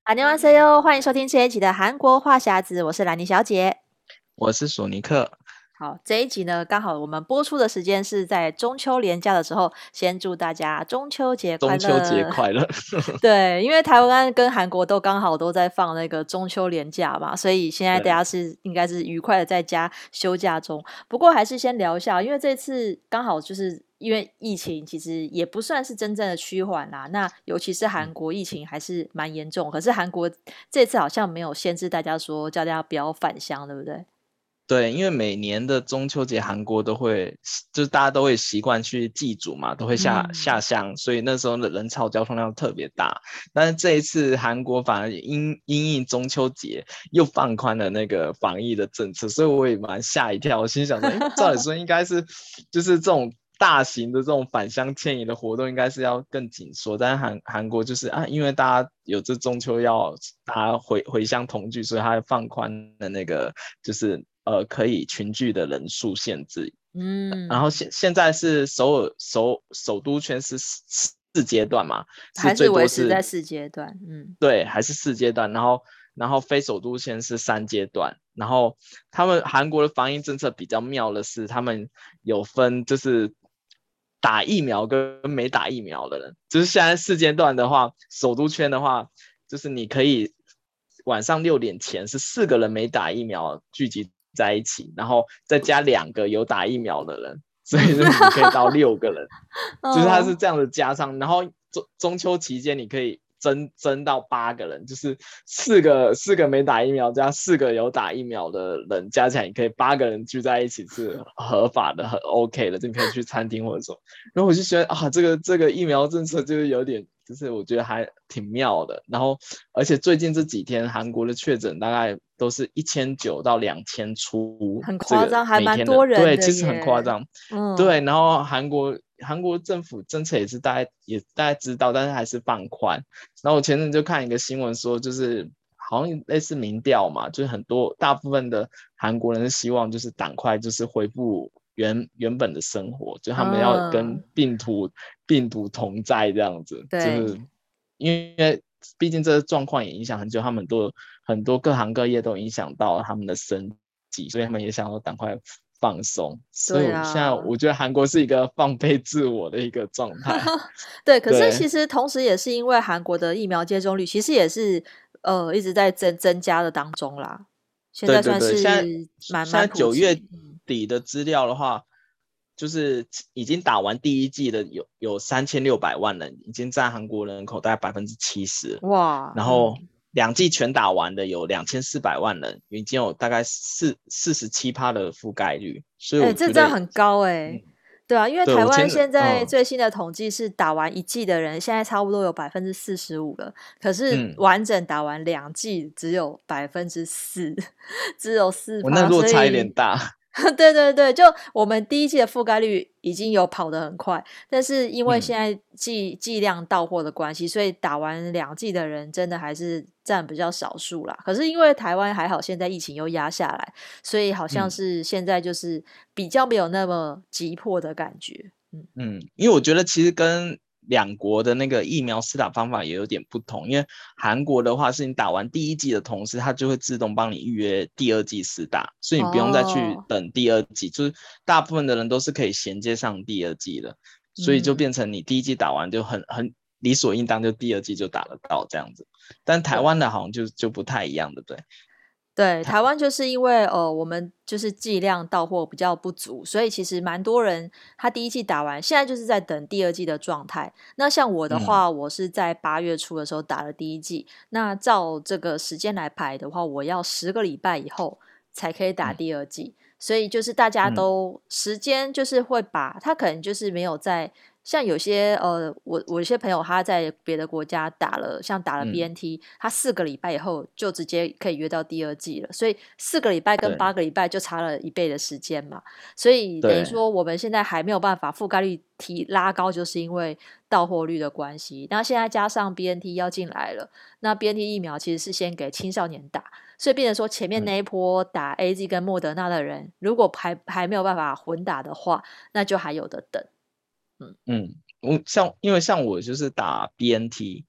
안녕하세요，欢迎收听这一集的韩国话匣子，我是兰妮小姐。 我是索尼克。 好，这一集呢，刚好我们播出的时间是在中秋连假的时候，先祝大家中秋节快中秋节乐。 快乐。 对，因为台湾跟韩国都刚好都在放那个中秋连假嘛，所以现在大家对应该是愉快的在家休假中。不过还是先聊一下，因为这次刚好就是因为疫情其实也不算是真正的趋缓啦，那尤其是韩嗯国疫情还是蛮严重，可是韩国这次好像没有限制大家说叫大家不要返乡，对不对？ 对，因为每年的中秋节韩国都会，就是大家都会习惯去祭祖嘛，都会下嗯， 乡，所以那时候的人潮交通量特别大。但是这一次韩国反而因应中秋节又放宽了那个防疫的政策，所以我也蛮吓一跳。我心想说，照理说应该是就是这种大型的这种返乡迁移的活动应该是要更紧缩，但是韩国就是啊，因为大家有这中秋要大家回乡同聚，所以它放宽了那个就是可以群聚的人数限制。然后嗯， 现在是首都圈是四阶段嘛，是还是最多是维持在4阶段，嗯。 对，还是4阶段，然后非首都圈是3阶段，然后他们韩国的防疫政策比较妙的是，他们有分就是打疫苗跟没打疫苗的人，就是现在4阶段的话，首都圈的话，就是你可以晚上6点前是4个人没打疫苗聚集在一起，然后再加2个有打疫苗的人，所以就是你可以到6个人。就是他是哦， 这样的加上，然后中秋期间你可以增到8个人，就是四个没打疫苗加4个有打疫苗的人加起来，你可以8个人聚在一起是合法的，很 OK 的，就你可以去餐厅或者说。然后我就觉得啊，这个疫苗政策就是有点，就是我觉得还挺妙的。然后而且最近这几天韩国的确诊大概都是1900到2000出，这个很夸张，还每天的， 蛮多人对， 的其实很夸耶。 张。 嗯， 对，然后韩国政府政策也大概知道，但是还是放宽。然后我前阵就看一个新闻说，就是好像类似民调嘛，就是大部分的韩国人是希望就是赶快就是恢复原本的生活，就他们要跟嗯， 病毒同在这样子，就对。 是因为毕竟这个状况也影响很久，他们很多各行各业都影响到他们的生计，所以他们也想要赶快放松。所以对我现在啊， 我觉得韩国是一个放飞自我的一个状态。 对，可是对其实同时也是因为韩国的疫苗接种率其实也是一直在增加的当中啦，现在算对对对，现在是蛮现在蛮普 9月及。嗯， 底的资料的话，就是已经打完第一剂的有3600万人，已经占韩国人口大概70%。 哇， 然后嗯， 2剂全打完的有2400万人，已经有大概47%的覆盖率，所以哎， 我觉得， 这真的很高哎。 嗯， 对啊，因为对台我前阵， 湾现在最新的统计是打完1剂的人，现在差不多有45%了，可是嗯， 完整打完2剂只有4%，只有四趴， 我那落差有点所以大。 对对对，就我们第一季的覆盖率已经有跑得很快，但是因为嗯。 现在剂量到货的关系，所以打完2剂的人真的还是占比较少数啦。可是因为台湾还好，现在疫情又压下来，所以好像嗯是现在就是比较没有那么急迫的感觉。嗯， 因为我觉得其实跟两国的那个疫苗施打方法也有点不同，因为韩国的话是你打完第一剂的同时，它就会自动帮你预约第二剂施打，所以你不用再去哦， 等第二剂，就是大部分的人都是可以衔接上第二剂的，所以就嗯， 变成你第一剂打完就很理所应当，就第二剂就打得到这样子。但台湾对。 的好像就不太一样，对不对？ 对， 台台湾就是因为我们就是剂量到货比较不足，所以其实蛮多人他第一季打完，现在就是在等第二季的状态。那像我的嗯话，我是在8月初的时候打了第一季，那照这个时间来排的话，我要10个礼拜以后才可以打嗯第二季。所以就是大家嗯都时间就是会把他可能就是没有在像有些我有些朋友他在别的国家打了，像打了嗯， BNT，他4个礼拜以后就直接可以约到第二季了，所以4个礼拜跟对 8个礼拜就差了1倍的时间嘛，所以等于对， 说我们现在还没有办法覆盖率拉高，就是因为到货率的关系。那现在加上 BNT 要进来了，那 BNT 疫苗其实是先给青少年打，所以变成说前面嗯那一波打 AZ 跟莫德纳的人，如果还没有办法混打的话，那就还有的等。嗯， 因为像我就是打 BNT。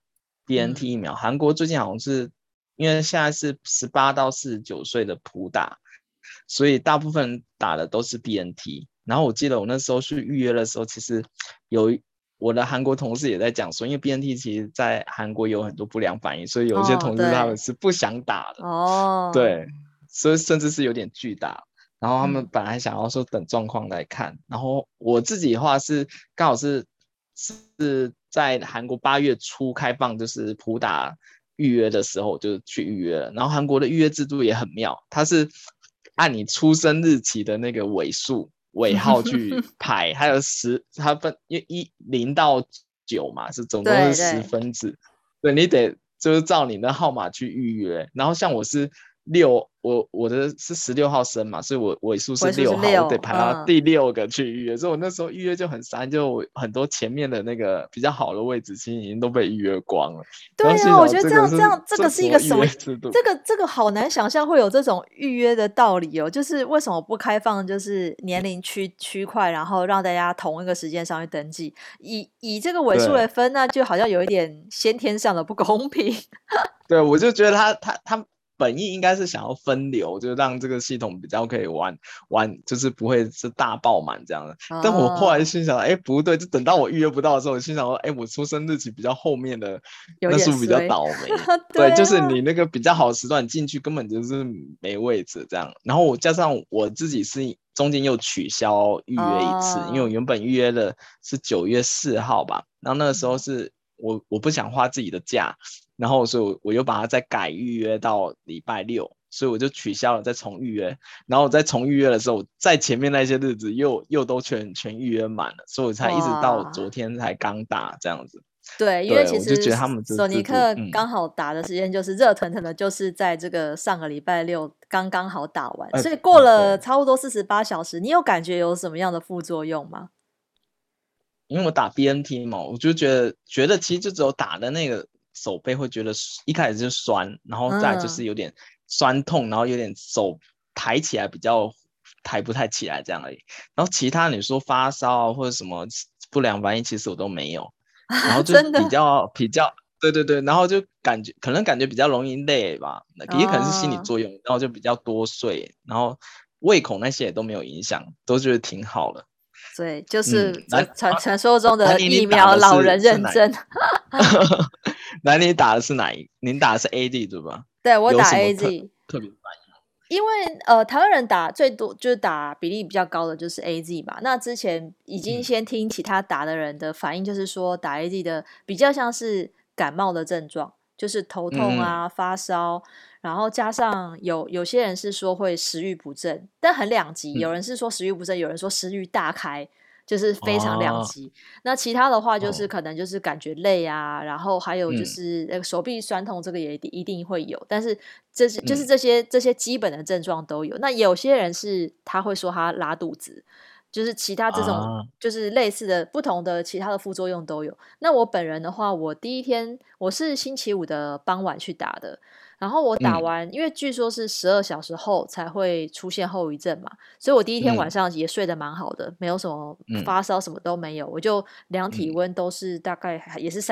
BNT 疫苗。韩国最近好像是因为现在是18到49岁的普打，所以大部分人打的都是 BNT。然后我记得我那时候去预约的时候，其实我的韩国同事也在讲说，因为 BNT 其实在韩国有很多不良反应，所以有一些哦， 同事他们对， 是不想打的。 哦， 对，所以甚至是有点巨大。然后他们嗯， 本来想要说等状况来看，然后我自己的话是刚好是在韩国8月初开放，就是普打预约的时候，我就去预约了。然后韩国的预约制度也很妙，它是按你出生日期的那个尾号去排，还有它分因为0到9嘛，是总共是十对对， 分制，对你得就是照你的号码去预约。然后像我是我的是16号生嘛，所以我尾数是回数是 6号，我得 6， 排到第6个去预约。所以我那时候预约就很散，就我很多前面的那个比较好的位置，其实已经都被预约光了。然后对啊，我觉得心想这个是一个什么？ 什么预约制度？ 这个好难想象会有这种预约的道理哦。就是为什么不开放，就是年龄区块，然后让大家同一个时间上去登记，以这个尾数对来分，那就好像有一点先天上的不公平。 对，我就觉得他本意应该是想要分流，就让这个系统比较可以玩，就是不会是大爆满这样的。但我后来哦， 心想，哎，不对，就等到我预约不到的时候，我心想说，哎，我出生日期比较后面的， 有那是不是比较点衰。 倒霉？对， 对啊， 就是你那个比较好的时段进去根本就是没位置这样。然后我加上我自己是中间又取消预约一次，因为我哦， 原本预约的是9月4号吧，然后那个时候是我不想花自己的假。然后所以我又把它再改预约到礼拜六，所以我就取消了，再重预约。然后我再重预约的时候，在前面那些日子又都全预约满了，所以我才一直到昨哇， 天才刚打这样子。 对，因为对， 其实我就觉得他们这索尼制度， 克刚好打的时间就是热腾腾的，就是在这个上个礼拜六刚刚好打完，所以过了对， 差不多48小时，你有感觉有什么样的副作用吗？ 因为我打 BNT 嘛，我就觉得其实就只有打的那个手背会觉得一开始就酸，然后再来就是嗯， 有点酸痛，然后有点手抬起来比较抬不太起来这样而已。然后其他你说发烧啊或者什么不良反应，其实我都没有。然后就真的比较，对对对，然后就可能感觉比较容易累吧，也可能是心理哦， 作用，然后就比较多睡，然后胃口那些也都没有影响，都觉得挺好的。 对，就是这来， 传说中的你疫打的苗老人是哪一个？ 认证。 来，你打的是哪一？您打的是 AD 对吧？ 对，我打有什么 AZ， 特别的因为台湾人打最多就是打比例比较高的就是 AZ 嘛。那之前已经嗯先听其他打的人的反应，就是说打 AZ 的比较像是感冒的症状，就是头痛嗯啊、发烧，然后加上有些人是说会食欲不振，但很两极，有嗯人是说食欲不振，有人说食欲大开。就是非常两哦极，那其他的话就是哦可能就是感觉累啊，然后还有就嗯是那个手臂酸痛，这个也一定会有，但是就是嗯这些基本的症状都有。那有些人是他会说他拉肚子，就是其他这种啊就是类似的不同的其他的副作用都有。那我本人的话，我第一天我是星期五的傍晚去打的，然后我打嗯完，因为据说是12小时后才会出现后遗症嘛，所以我第一天晚嗯上也睡得蛮好的，没有什么嗯发烧，什么都没有。我就量体嗯温都是大概也是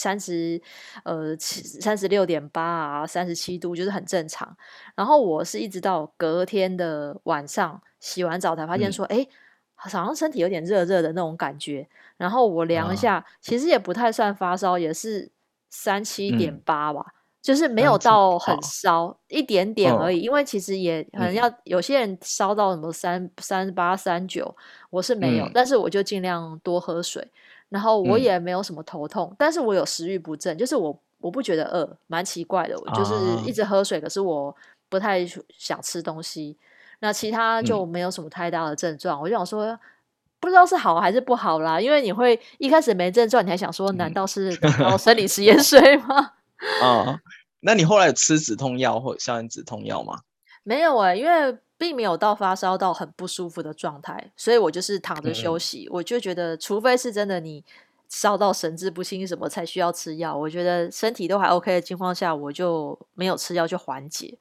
36.8啊37度，就是很正常。然后我是一直到隔天的晚上洗完澡才发现嗯说，哎，好像身体有点热热的那种感觉。然后我量一啊下，其实也不太算发烧，也是37.8 嗯吧。就是没有三七到很好烧，一点点而嗯已。因为其实也可能嗯要有些人烧到什么38、39，我是没有， 嗯但是我就尽量多喝水，然后我嗯也没有什么头痛，但是我有食欲不振，就是我不觉得饿，蛮奇怪的。我就是啊一直喝水，可是我不太想吃东西。那其他就嗯没有什么太大的症状，我就想说。不知道是好还是不好啦，因为你会一开始没症状，你还想说，难嗯道是打到生理食盐水吗？ 啊，那你后来有吃止痛药或消炎止痛药吗？ 没有因为并没有到发烧到很不舒服的状态，所以我就是躺着休嗯息。我就觉得，除非是真的你烧到神志不清什么才需要吃药，我觉得身体都还 OK 的情况下，我就没有吃药就缓解。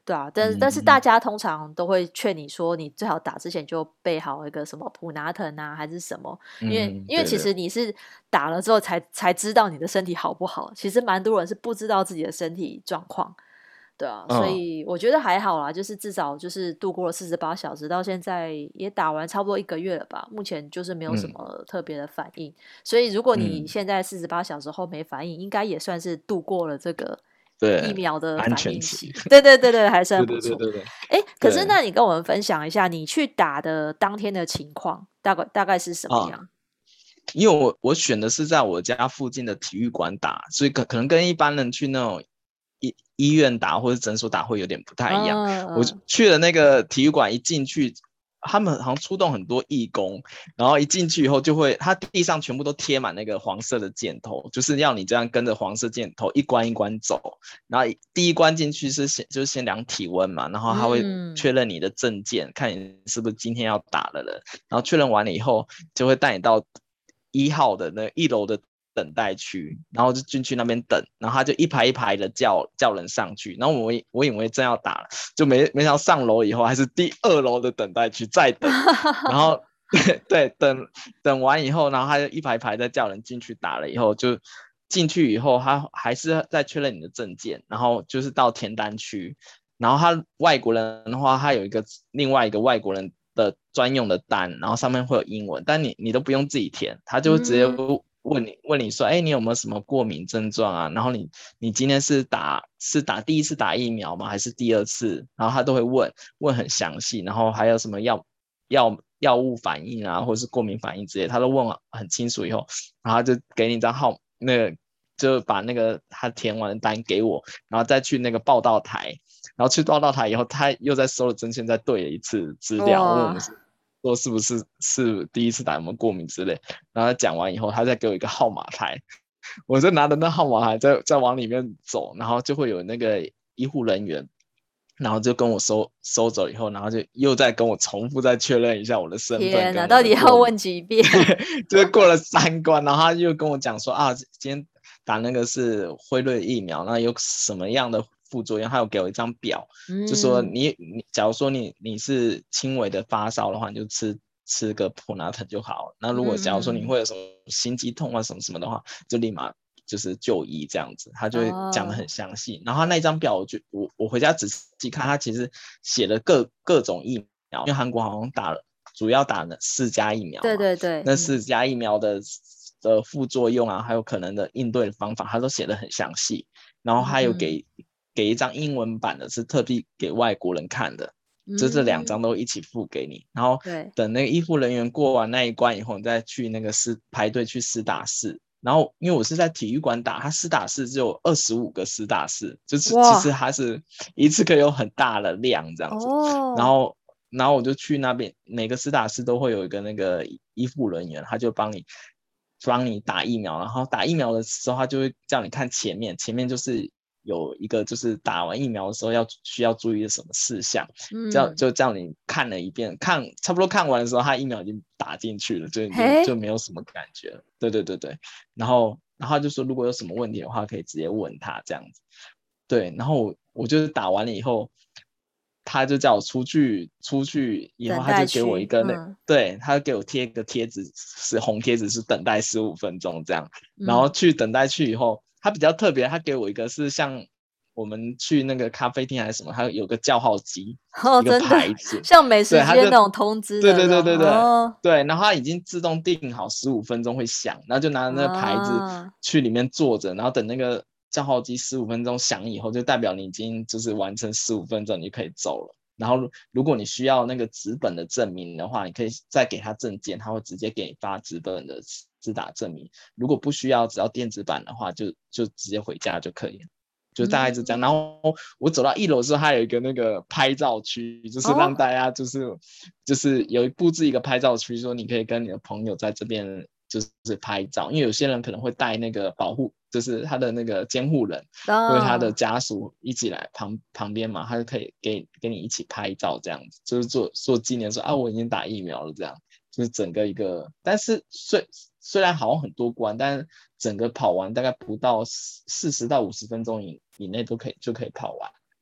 对啊，但是大家通常都会劝你说，你最好打之前就备好一个什么普拿疼啊，还是什么，因为其对对实你是打了之后才知道你的身体好不好，其实蛮多人是不知道自己的身体状况。对啊，所以我觉得还好啦，就是至少就是度过了48小时，到现在也打完差不多1个月了吧，目前就是没有什么特别的反应。所以如果你现在48小时后没反应，应该也算是度过了这个疫对， 苗的安全期。 反应期。对对对对，还算对不错。 对对对对哎，可是对那你跟我们分享一下，你去打的当天的情况，大概是什么啊， 样？ 因为我选的是在我家附近的体育馆打，所以可能跟一般人去那种医院打或者诊所打会有点不太一样。我嗯嗯， 去了那个体育馆，一进去，他们好像出动很多义工，然后一进去以后就会，他地上全部都贴满那个黄色的箭头，就是要你这样跟着黄色箭头一关一关走。然后第一关进去就是先量体温嘛，然后他会嗯， 确认你的证件，看你是不是今天要打的人。然后确认完了以后，就会带你到1号的那1楼的等待区，然后就进去那边等，然后他就一排一排的叫人上去，然后我以为真要打了，就没想到上楼以后还是第2楼的等待区再等，然后对等完以后，然后他就一排一排在叫人进去打了以后就。进去以后，他还是在确认你的证件，然后就是到填单区，然后他外国人的话，他有另外一个外国人的专用的单，然后上面会有英文，但你都不用自己填，他就直接嗯， 问你说，哎，你有没有什么过敏症状啊？然后你今天是第一次打疫苗吗？还是第2次？然后他都会问很详细，然后还有什么药物反应啊，或者是过敏反应之类，他都问很清楚以后，然后他就给你一张那个就把那个他填完的单给我，然后再去那个报到台，然后去报到台以后，他又在收了针线，再对了一次资料，问我们哇， 说是不是第一次打有没有过敏之类，然后他讲完以后，他再给我一个号码牌，我就拿着那号码牌再往里面走，然后就会有那个医护人员。然后就跟我收走以后，然后就又再跟我重复再确认一下我的身份天哪， 跟我到底要的过敏， 问几遍？ 就是过了3关，然后他又跟我讲说啊，今天打那个是辉瑞疫苗，那有什么样的副作用？他有给我一张表，就说嗯假如说你是轻微的发烧的话，你就吃个普拿疼就好。那如果假如说你嗯会有什么心肌痛啊什么的话，就立马就是就医这样子，他就会讲的哦， 很详细。然后他那张表我回家仔细看，他其实写了各种疫苗，因为韩国好像主要打了4家疫苗对嘛， 对对， 那4家疫苗的副作用啊，还有可能的应对方法，他都写的很详细。然后还有嗯给一张英文版的，是特地给外国人看的，就这2张嗯， 都一起付给你。然后对， 等那个医护人员过完那一关以后，你再去那个排队去施打室。然后因为我是在体育馆打，它施打室只有25个施打室，就是其实哇， 它是一次可以有很大的量这样子。然哦， 后我就去那边，每个施打室都会有一个那个医护人员，他就帮你打疫苗，然后打疫苗的时候，他就会叫你看前面，前面就是有一个就是打完疫苗的时候需要注意的什么事项， 嗯， 就叫你看了一遍，差不多看完的时候，他疫苗已经打进去了，就已经就嘿， 没有什么感觉了。对对对对，然后他就说如果有什么问题的话，可以直接问他这样子。对，然后我就是打完了以后，他就叫我出去以后， 等他就给我一待区， 个对，他给我贴一个贴纸，是红贴纸，是等待15分钟这样。然后嗯， 去等待区以后，他比较特别，他给我一个是像我们去那个咖啡厅还是什么，他有个叫号机， 哦， 一个真的牌子， 像美食对，他就街那种通知对的这种， 对对对对哦对，然后他已经自动定好15分钟会响，然后就拿着那个牌子啊， 去里面坐着，然后等那个叫号机15分钟响以后，就代表你已经就是完成15分钟，你就可以走了。然后如果你需要那个纸本的证明的话，你可以再给他证件，他会直接给你发纸本的自打证明。如果不需要，只要电子版的话，就直接回家就可以了。就大概是这样。然嗯， 后我走到1楼的时候，还有一个那个拍照区，就是让哦， 大家就是布置一个拍照区，说你可以跟你的朋友在这边就是拍照，因为有些人可能会带那个就是他的那个监护人或者他的哦， 家属一起来旁边嘛，他就可以给你一起拍照这样子，就是做纪念说啊我已经打疫苗了这样，就是整个一个，但是虽然好像很多关，但是整个跑完大概不到40到50分钟以内就可以跑完。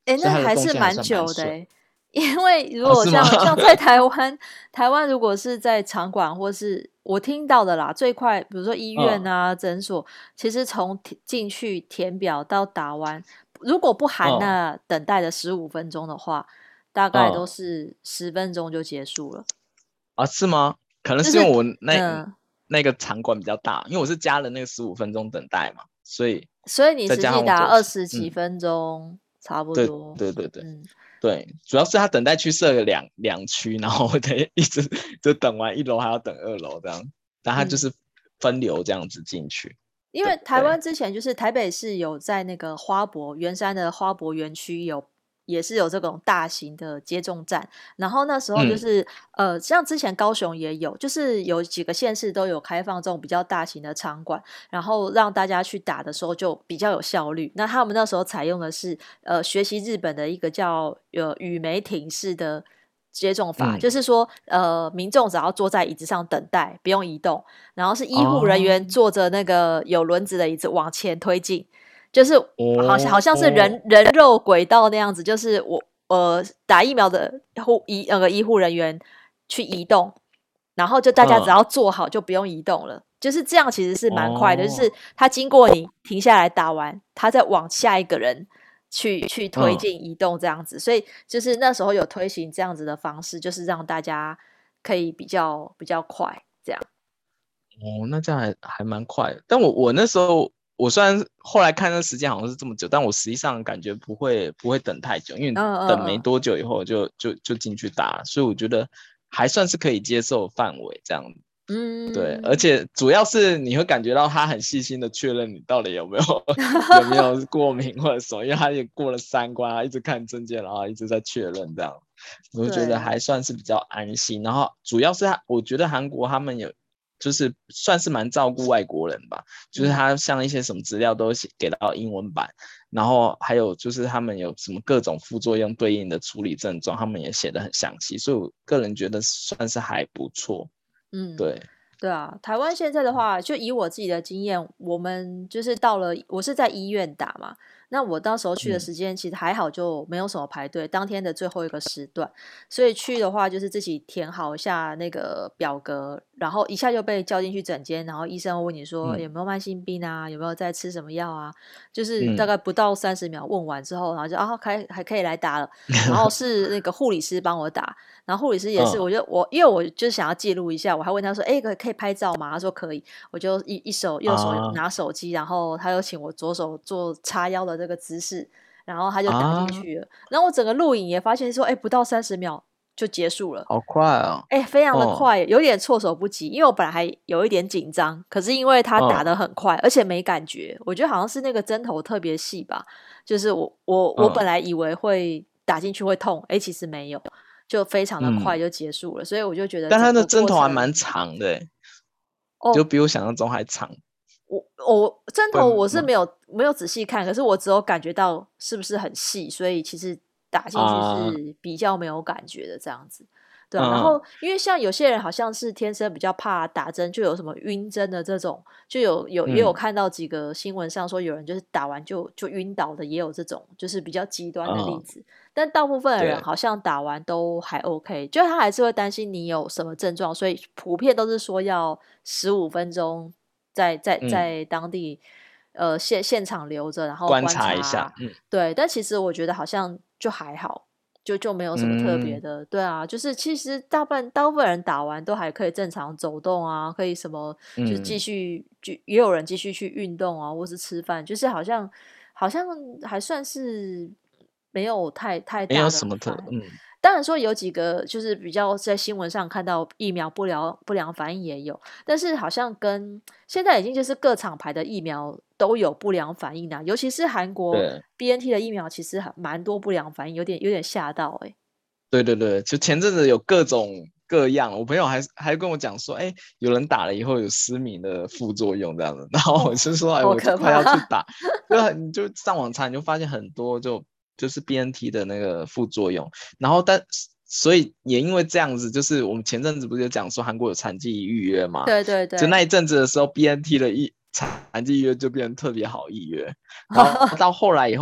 哎， 所以那还它的动线还是蛮算蛮顺。 久的欸。因为如哦， 果是吗？ 像在台湾，台湾如果是在场馆或是我听到的啦，最快比如说医院嗯啊、诊所，其实从进去填表到打完，如果不含嗯那等待的15分钟的话，大概都嗯， 是10分钟就结束了。 啊，是吗？可能就是是因为我嗯， 那个场馆比较大，因为我是加了那个15分钟等待嘛，所以所以你再加实际打上我走起， 20几分钟，差不对多。 对对对嗯对，主要是他等待区设了两区，然后我得一直就等完1楼还要等2楼这样，但他就嗯。 是分流这样子进去。 因为台对， 湾之前就是台北市有在那个花博圆山的花博园区也是有这种大型的接种站，然后那时候就嗯是像之前高雄也有，就是有几个县市都有开放这种比较大型的场馆，然后让大家去打的时候就比较有效率。那他们那时候采用的是学习日本的一个叫羽媒挺式的接种法，就嗯， 是说民众只要坐在椅子上等待，不用移动。然后是医护人哦员坐着那个有轮子的椅子往前推进，就是好像是哦人肉轨道那样子，就是打疫苗的医护人员去移动，然后就大家只嗯要坐好就不用移动了，就是这样，其实是蛮快的，就是哦他经过你停下来打完，他再往下一个人去推嗯进移动这样子，所以就是那时候有推行这样子的方式，就是让大家可以比较快这样。 哦，那这样还蛮快的。但我那时候我虽然后来看那时间好像是这么久，但我实际上感觉不会等太久，因为嗯嗯等没嗯多久以后就进去打了，所以我觉得还算是可以接受范围这样。对，而嗯， 且主要是你会感觉到他很细心的确认你到底有没有有没有过敏或者什么，因为他也过了3关啊，一直看证件，然后一直在确认这样，我就觉得对， 还算是比较安心。然后主要是我觉得韩国他们有就是算是蛮照顾外国人吧，就是嗯他像一些什么资料都给到英文版，然后还有就是他们有什么各种副作用对应的处理症状，他们也写的很详细，所以我个人觉得算是还不错。 嗯。 对， 对啊，台湾现在的话，就以我自己的经验，我们就是到了，我是在医院打嘛，那我到时候去的嗯时间其实还好，就没有什么排队，当天的最后一个时段，所以去的话就是自己填好一下那个表格，然后一下就被叫进去诊间，然后医生会问你说有嗯没有慢性病啊，有没有在吃什么药啊，就是大嗯， 概不到30秒问完之后，然后就还可以来打了，然后是那个护理师帮我打，然后护理师也是， 嗯因为我就想要记录一下，我还问他说：“哎，可以拍照吗？”他说可以，我就右手啊拿手机，然后他又请我左手做叉腰的这个姿势，然后他就打进啊， 去了。然后我整个录影也发现说，哎，不到30秒就结束了， 好快啊！ 哎，非常的哦快，有点措手不及。因为我本来还有一点紧张，可是因为他打嗯得很快，而且没感觉，我觉得好像是那个针头特别细吧，就是我本嗯来以为会打进去会痛，哎，其实没有。就非常的快嗯， 就结束了，所以我就觉得但他的整个针头还过程蛮长的欸，就哦， 比我想象中还长， 我针头我是会吗？ 没有仔细看，可是我只有感觉到是不是很细，所以其实打进去啊， 是比较没有感觉的这样子，对啊。然嗯后因为像有些人好像是天生比较怕打针，就有什么晕针的这种，就也有嗯看到几个新闻上说有人就是打完就晕倒的，也有这种就是比较极端的例嗯， 子。但大部分的人对， 好像打完都还 OK，就他还是会担心你有什么症状，所以普遍都是说要15分钟在在嗯， 在当地现场留着，然后观观察一下， 察。对，但其实我觉得好像就还好，就没有什么特别嗯的。对啊，就是其实大部分人打完都还可以正常走动啊，可以什么就是继嗯， 续也有人继续去运动啊，或是吃饭，就是好像还算是没有太没有大的什么特， 反应。当然说有几个就是比较在新闻上看到疫苗不良反应也有，但是好像跟现在已经就是各厂牌的疫苗都有不良反应啊，尤其是韩国对。 BNT 的疫苗，其实还蛮多不良反应，有点吓到哎、 对对对，就前阵子有各种各样，我朋友还跟我讲说，哎，有人打了以后有失明的副作用这样的，然后哦， 我就说，哎， 好我就快要去可怕。 打，你就上网查，你就发现很多就是 BNT 的那个副作用，然后所以也因为这样子，就是我们前阵子不是有讲说韩国有残疾预约嘛， 对对对， 就那一阵子的时候，BNT 的残疾预约就变得特别好预约，然后到后来以后。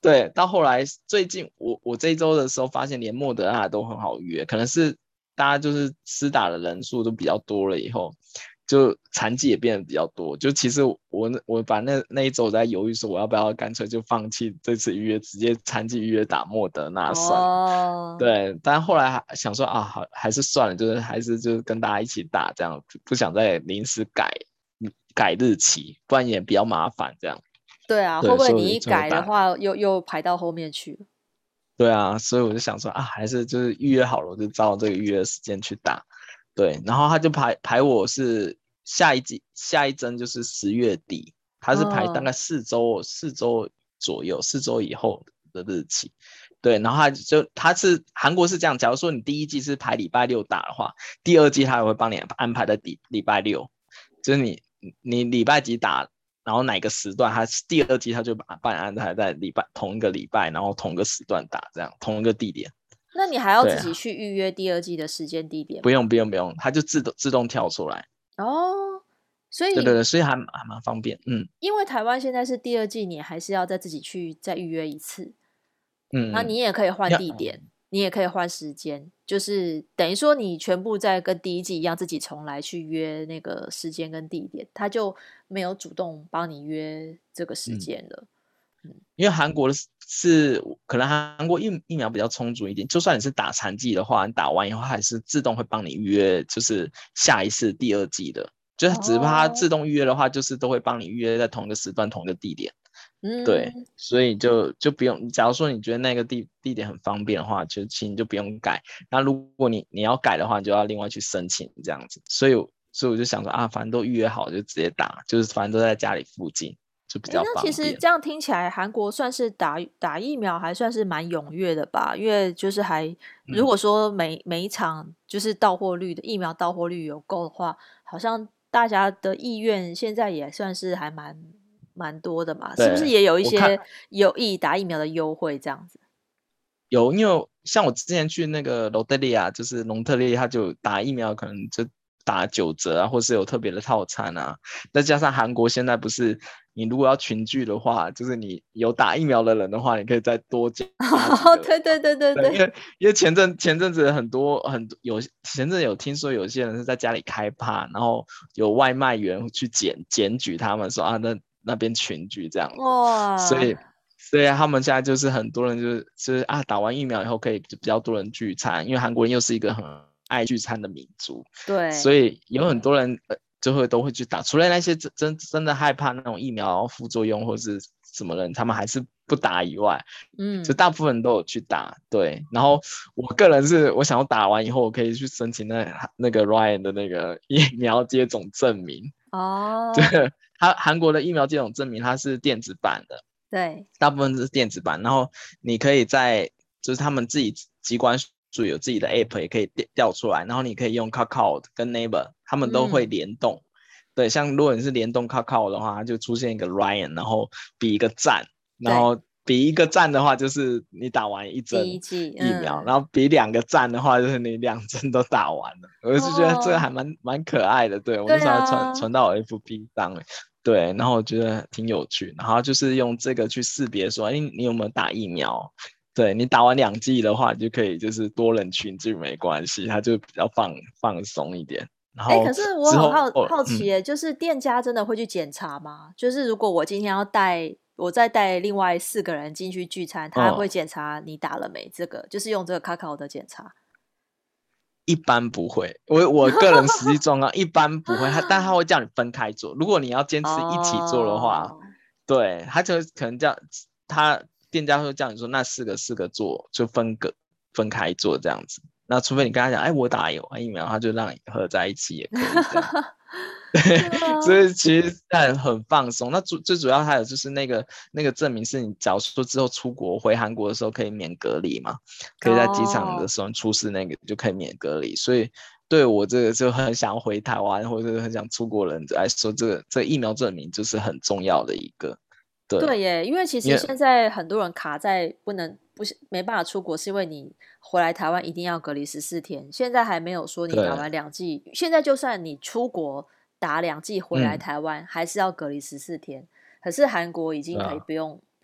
对，到后来最近我这一周的时候发现，连莫德纳都很好约，可能是大家就是施打的人数都比较多了以后，就残疾也变得比较多。就其实我把那一周在犹豫说，我要不要干脆就放弃这次预约，直接残疾预约打莫德纳算了。 哦， 对，但后来想说啊，好还是算了，就是还是就是跟大家一起打这样，不想再临时改日期，不然也比较麻烦这样。 对啊，会不对， 会所以我就你一改的最后打。 话，又排到后面去了？ 对啊，所以我就想说啊，还是就是预约好了，我就照这个预约的时间去打。对，然后他就排我是下一针就是10月底，他是排大嗯， 概四周左右，4周以后的日期。对，然后他是韩国是这样，假如说你第一季是排礼拜六打的话，第二季他也会帮你安排在礼拜六，就是你礼拜几打，然后哪个时段，他第二季他就把你安排在同一个礼拜，然后同一个时段打，这样同一个地点。 那你还要自对， 己去预约第二季的时间地点不用吗？ 不用不用，它就自动跳出来。 哦，所以对对对，所以还蛮方便。嗯因为台湾现在是第二季，你还是要再自己去再预约一次。那嗯， 你也可以换要地点，你也可以换时间，就是等于说你全部再跟第一季一样，自己重来去约那个时间跟地点，他就没有主动帮你约这个时嗯， 间了。 因为韩国的是可能韩国疫苗比较充足一点，就算你是打残剂的话，你打完以后还是自动会帮你预约，就是下一次第二季的。就是只怕它哦， 自动预约的话，就是都会帮你预约在同一个时段、同一个地点。对， 嗯， 所以就不用。假如说你觉得那个地点很方便的话，其实你就不用改。那如果你要改的话，你就要另外去申请这样子。所以我就想说啊，反正都预约好，就直接打，就是反正都在家里附近，就比诶， 较那其方便。 实这样听起来，韩国算是打疫苗还算是蛮踊跃的吧？因为就是如嗯， 果说每一场就是到货率的疫苗到货率有够的话，好像大家的意愿现在也算是还蛮多的嘛。是不是对， 也有一我看些有意打疫苗的优惠这样子？ 有，因为像我之前去那个罗德利亚，就是隆特利，他就打疫苗，可能就打9折啊，或是有特别的套餐啊。再加上韩国现在不是，你如果要群聚的话，就是你有打疫苗的人的话，你可以再多加几哦， 个人。 对对对对对，因对， 为因为前阵子很多前阵有听说有些人是在家里开趴，然后有外卖员去检举他们说啊，那边群聚这样子，所哇， 以他们现在就是很多人就是啊，打完疫苗以后可以比较多人聚餐，因为韩国人又是一个很爱聚餐的民族，所对， 以有很多人都会去打，除了那些真的害怕那种疫苗副作用或是什么人，他们还是不打以外。就嗯， 大部分人都有去打，对。然后我个人是我想要打完以后，我可以去申请那个 Ryan 的那个疫苗接种证明。对， 哦， 它韩国的疫苗接种证明它是电子版的， 对， 大部分是电子版。然后你可以就是他们自己机关署有自己的 app 也可以调出来，然后你可以用 Kakao 跟 Neighbor，他们都会嗯， 联动。对，像如果你是联动 Kakao 的话，它就出现一个 Ryan，然后比一个赞，然对， 后比一个赞的话就是你打完一针第一季， 疫苗，然嗯， 后比2个赞的话就是你2针都打完了。我就觉得这个哦， 还蛮可爱的，对，我那对时候还传啊。 传到我 FB 上，对，然后我觉得挺有趣，然后就是用这个去识别说，哎，你有没有打疫苗？对，你打完2剂的话，你就可以就是多人群聚没关系，它就比较放松一点。然哎， 后可是我很之后， 好奇耶，就是店家真的会去检查吗？就是如果我今天我再带另外4个人进去聚餐，他还会嗯， 检查你打了没？这个就是用这个 Kakao 的检查。 一般不会，我个人实际状况一般不会，但他会叫你分开做。如果你要坚持一起做的话， 哦， 对，他就可能店家会叫你说那四个做，就分开做这样子。那除非你跟他讲，哎，我打有疫苗，他就让你合在一起也可以这样。 对所啊， 以其实很放松。那最主要还有就是那个证明是你假如说之后出国回韩国的时候可以免隔离嘛，可以在机场的哦， 时候出示那个就可以免隔离。所以对我这个就很想要回台湾或者是很想出国的人来说，这个疫苗证明就是很重要的一个。对， 对耶，因为其因为实现在很多人卡在不是没办法出国，是因为你回来台湾一定要隔离14天。现在还没有说你打对， 完2剂，现在就算你出国打2剂回来嗯， 台湾，还是要隔离14天。可是韩国已经可以对啊， 不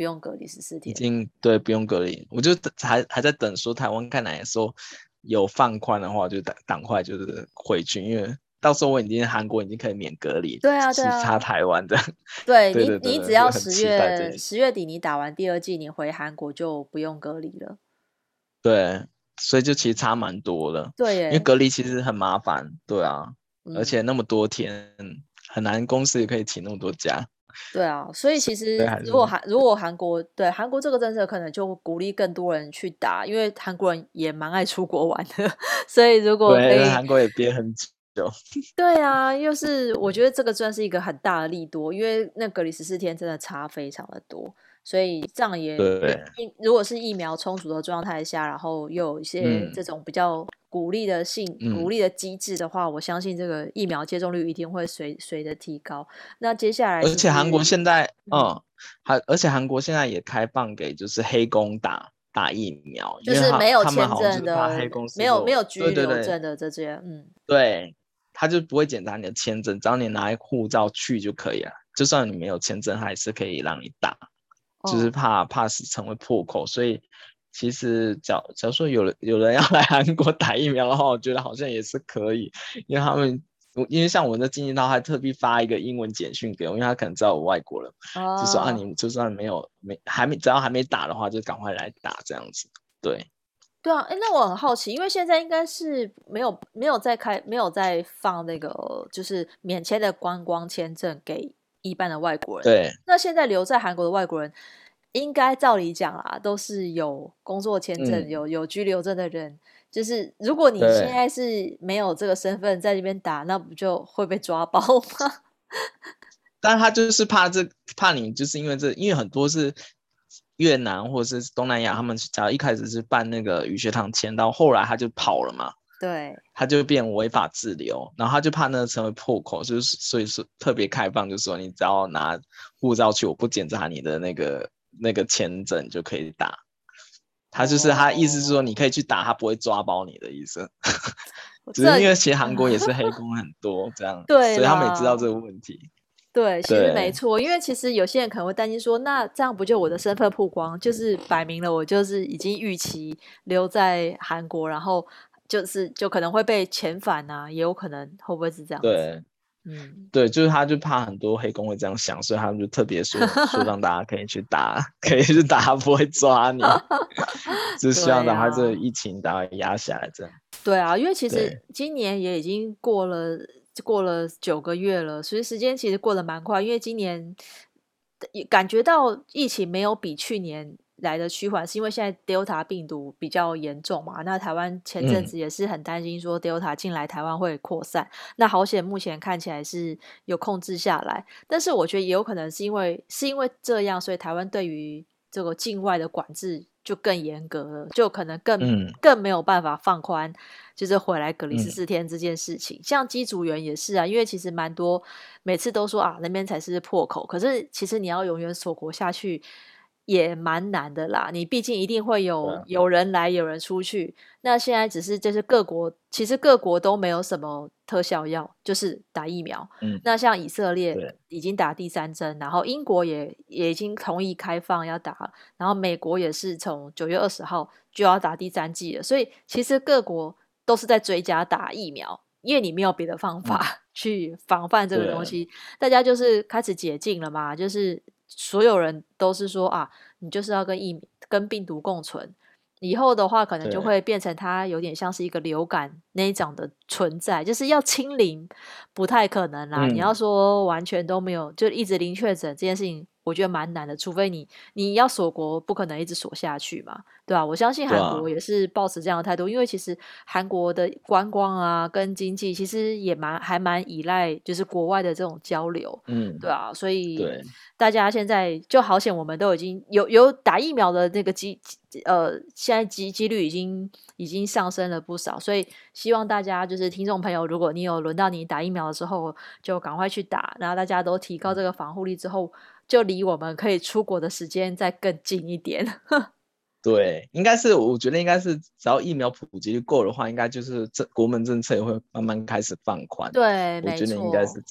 不用隔离14天。 已经对不用隔离，我就还在等说台湾看哪说有放宽的话，就赶快就是回去，因为到时候韩国已经可以免隔离， 对啊，对只差啊， 台湾的。 对对你， 对对对， 你只要就很期待这一天。 十月底你打完第二剂，你回韩国就不用隔离了。 对，所以就其实差蛮多的，因为对耶， 隔离其实很麻烦，对啊，而嗯。 且那么多天，很难公司也可以请那么多假， 对啊，所以其对， 实还是如果韩国对韩国这个政策，可能就鼓励更多人去打，因为韩国人也蛮爱出国玩的，所以如果可对，因为以， 韩国也憋很久， 对啊，又是我觉得这个算是一个很大的利多，因为那隔离14天真的差非常的多，所以这样对， 如果是疫苗充足的状态下，然后又有一些嗯这种比较鼓嗯， 励的机制的话，我相信这个疫苗接种率一定会随着提高。那接下来其而且韩国实， 现在， 嗯。 而且韩国现在也开放给就是黑工打疫苗，因为就是没有他们签好像就是怕证的， 黑公司说， 没有居对对对留证的这些， 对，他就不会检查你的签证，只要你拿护照去就可以了，就算你没有签证，他还是可以让你打。就是哦， 怕是成为破口，所以其实假如说有人要来韩国打疫苗的话，我觉得好像也是可以，因为因为像我的经纪他还特地发一个英文简讯给我，因为他可能知道我外国人，就说啊哦， 你就算只要还没打的话，就赶快来打这样子。对对啊，哎，那我很好奇，因为现在应该是没有在放那个就是免签的观光签证给一般的外国人。 对那现在留在韩国的外国人，应该照理讲啊，都是有工作签证、 嗯有居留证的人。就是如果你现对， 在是没有这个身份在这边打，那不就会被抓包吗？ 但他就是怕你，就是因为很多是越南或者是东南亚，他们假如一开始是办那个语学堂签，到后来他就跑了嘛， 对， 他就变违法滞留，然后他就怕那个成为破口，所以是特别开放，就是说你只要拿护照去，我不检查你的那个签证就可以打。他意思是说你可以哦， 去打，他不会抓包你的意思。 我这只是因为其实韩国也是黑工很多这样， 对所以他们也知道这啦， 个问题。 对，其实没对错，因为其实有些人可能会担心说，那这样不就我的身份曝光，就是摆明了我就是已经预期留在韩国，然后就可能会被遣返啊，也有可能会不会是这样子？ 对嗯， 对，就是他就怕很多黑工会这样想，所以他们就特别说让大家可以去打，可以去打，他不会抓你。就希望对赶快这个啊， 疫情赶快压下来，这样。 对啊，因为其实对， 今年也已经过了9个月了，所以时间其实过得蛮快。因为今年也感觉到疫情没有比去年来的趋缓，是因为现在 Delta 病毒比较严重嘛。那台湾前阵嗯子也是很担心说 Delta 进来台湾会扩散，那好险目前看起来是有控制下来。但是我觉得也有可能是因为这样，所以台湾对于这个境外的管制就更严格了，就可能嗯更没有办法放宽，就是回来隔离十嗯， 四天这件事情。像机组员也是啊，因为其实蛮多每次都说啊那边才是破口，可是其实你要永远锁国下去也蛮难的啦。你毕竟一定会对啊， 有人来有人出去，那现在只是就是其实各国都没有什么特效药，就是打疫苗。 嗯那像以色列对已经打第3针，然后英国也已经同意开放要打，然后美国也是从9月20号就要打第3剂了，所以其实各国都是在追加打疫苗，因为你没有别的方嗯法去防范这个东对西，大家就是开始解禁了嘛，就是所有人都是说啊，你就是要跟病毒共存。以后的话，可能就对， 会变成它有点像是一个流感那一种的存在，就是要清零，不太可能啦。你要嗯说完全都没有，就一直零确诊这件事情，我觉得蛮难的。除非你要锁国，不可能一直锁下去嘛，对吧？我相信韩国对啊， 也是抱持这样的态度，因为其实韩国的观光啊跟经济其实也还蛮依赖就是国外的这种交流， 嗯对啊，所以对大家现在就好险，我们都已经有打疫苗的那个现在几率已经上升了不少，所以希望大家就是听众朋友，如果你有轮到你打疫苗的时候，就赶快去打，然后大家都提高这个防护力之后，就离我们可以出国的时间再更近一点。 对，我觉得应该是只要疫苗普及率够的话，应该就是国门政策也会慢慢开始放宽， 对，没我觉得应该错。 是这样。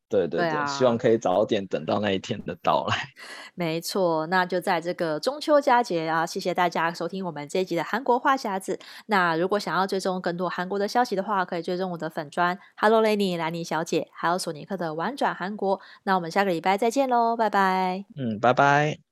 对对对，希对啊， 望可以早点等到那一天的到来。 没错，那就在这个中秋佳节啊，谢谢大家收听我们这一集的韩国话匣子。那如果想要追踪更多韩国的消息的话，可以追踪我的粉专 Hello Lenny 兰妮小姐，还有索尼克的玩转韩国。那我们下个礼拜再见喽，拜拜。 嗯，拜拜。